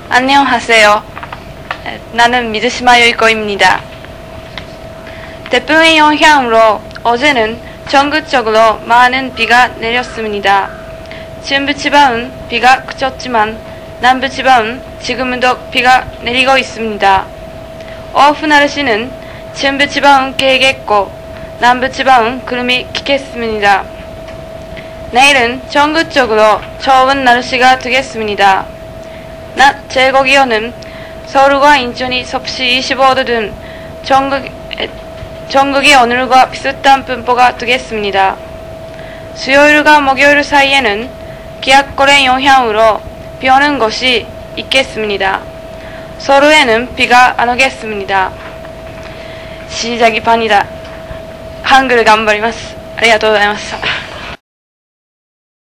안녕하세요. 나는 미즈시마 요이코입니다. 태풍의 영향으로 어제는 전국적으로 많은 비가 내렸습니다. 중부지방은 비가 그쳤지만 남부지방은 지금도 비가 내리고 있습니다. 오후 날씨는 중부지방은 개겠고 남부지방은 구름이 끼겠습니다. 내일은 전국적으로 좋은 날씨가 되겠습니다. 낮 최고 기온은 서울과 인천이 섭씨 25도 등 전국이 오늘과 비슷한 분포가 되겠습니다. 수요일과 목요일 사이에는 기압골의 영향으로 비 오는 곳이 있겠습니다. 서울에는 비가 안 오겠습니다. 시작이 반이다. 한글 頑張ります。ありがとうございました。